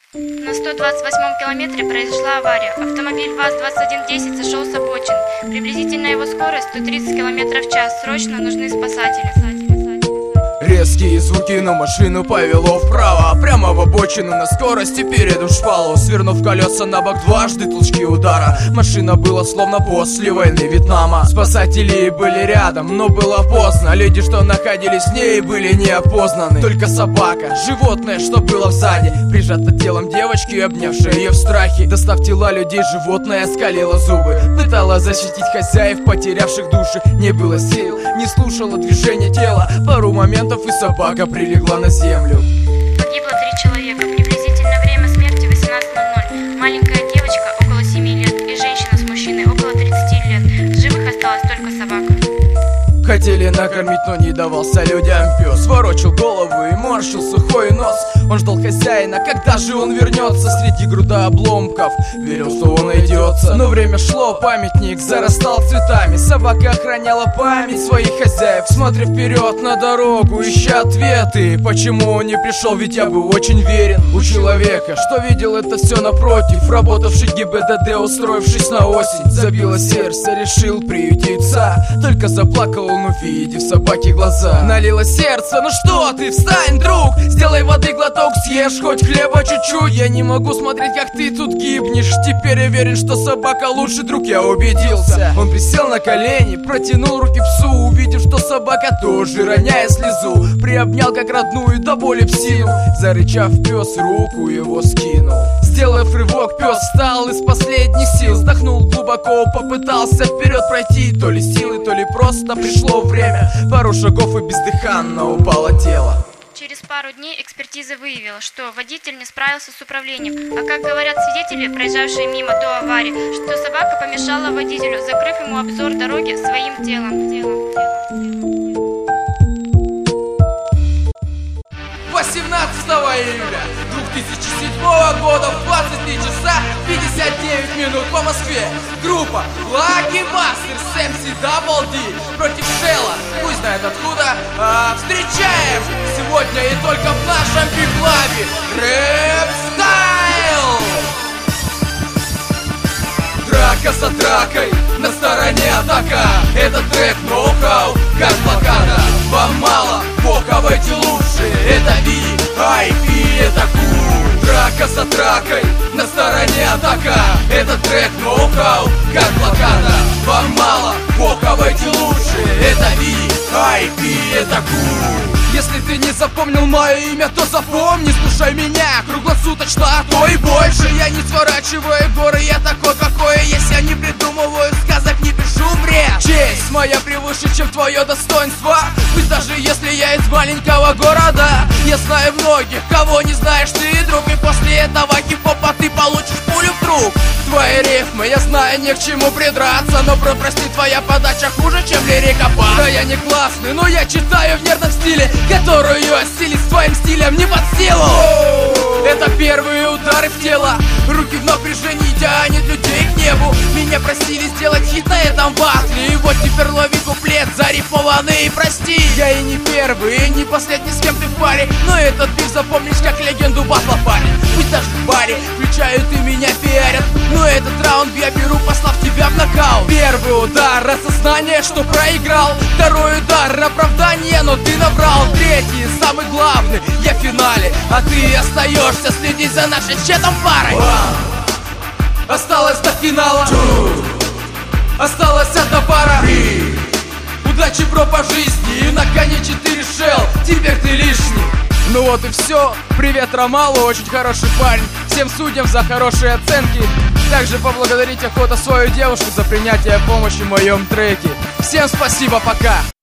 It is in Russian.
На 128-м километре произошла авария. Автомобиль ВАЗ-2110 сошел с обочины. Приблизительно его скорость 130 км в час. Срочно нужны спасатели. Резкие звуки, но машину повело вправо, прямо в обочину на скорости перед шпалу. Свернув колеса на бок, дважды толчки удара. Машина была словно после войны Вьетнама. Спасатели были рядом, но было поздно. Люди, что находились в ней, были не опознаны. Только собака, животное, что было сзади, прижато телом девочки, обнявшей ее в страхе. Достав тела людей, животное скалило зубы, пыталось защитить хозяев, потерявших души. Не было сил, не слушало движения тела. Пару моментов и собака прилегла на землю. Погибло 3 человека. Приблизительно время смерти 18:00. Маленькая девочка около 7 лет и женщина с мужчиной около 30 лет. В живых осталась только собака. Хотели накормить, но не давался людям пес. Ворочил голову и морщил сухой нос. Он ждал хозяина, когда же он вернется. Среди груда обломков верил, что он найдется. Но время шло, памятник зарастал цветами. Собака охраняла память своих хозяев, смотря вперед на дорогу, ища ответы. Почему он не пришел, ведь я был очень верен у человека, что видел это все напротив. Работавший ГИБДД, устроившись на осень, забило сердце, решил приютиться. Только заплакал он, увидев собаки глаза. Налило сердце: ну что ты, встань, друг, сделай воды глоток, съешь хоть хлеба чуть-чуть. Я не могу смотреть, как ты тут гибнешь. Теперь я верен, что собака лучший друг, я убедился. Он присел на колени, протянул руки псу, увидев, что собака тоже, роняя слезу, приобнял как родную до боли псину. Зарычав, пес руку его скинул. Сделав рывок, пес встал из последних сил, вздохнул глубоко, попытался вперед пройти. То ли силы, то ли просто пришло время. Пару шагов и бездыханно упало тело. Через пару дней экспертиза выявила, что водитель не справился с управлением. А как говорят свидетели, проезжавшие мимо до аварии, что собака помешала водителю, закрыв ему обзор дороги своим телом. 18 июля 2007 года в 23 часа 59 минут по Москве группа Lucky Masters с MC Double D против Шелла, пусть знает откуда. Встречаем сегодня и только в нашем биглабе Рэп Стайл. Драка за дракой, на стороне атака. Этот трек ноу-хау, как блокада. Вам мало, боковайте лучше. Это VIP, это кул. Драка за дракой, на стороне атака. Этот трек ноу-хау, как блокада. Вам мало, боковайте лучше. Это VIP, это кул. Если ты не запомнил мое имя, то запомни, слушай меня круглосуточно, а то и больше. Я не сворачиваю горы, я такой, какой есть. Я не придумываю сказок, не пишу бред. Честь моя превыше, чем твое достоинство. Пусть даже если я из маленького города. Я знаю многих, кого не знаешь ты, друг. И после этого хип-хопа ты получишь пулю в труп. Твои рифмы, я знаю, не к чему придраться, но прости, твоя подача хуже, чем лирика пап. Да я не классный, но я читаю в нервном стиле, которую осилить с твоим стилем не под силу. Это первые удары в тело, руки в напряжении тянет людей к небу. Меня просили сделать хит на этом батле, и вот теперь лови куплет зарифмованный и прости. Я и не первый, и не последний, с кем ты в паре, но этот биф запомнишь как легенду батла, парень. Пусть даже в баре включают и меня пиарят, но этот раунд я беру, послав тебя в нокаут. Первый удар, осознание, что проиграл. Второй удар, оправдание, но ты наврал. Третий, самый главный, я в финале, а ты остаешься следить за нашей четом парой. Осталось до финала. Осталась одна пара. Удачи, бро, по жизни. И на коне 4 шелл, теперь ты лишний. Ну вот и все. Привет Ромалу, очень хороший парень. Всем судьям за хорошие оценки. Также поблагодарить охота свою девушку за принятие помощи в моем треке. Всем спасибо, пока.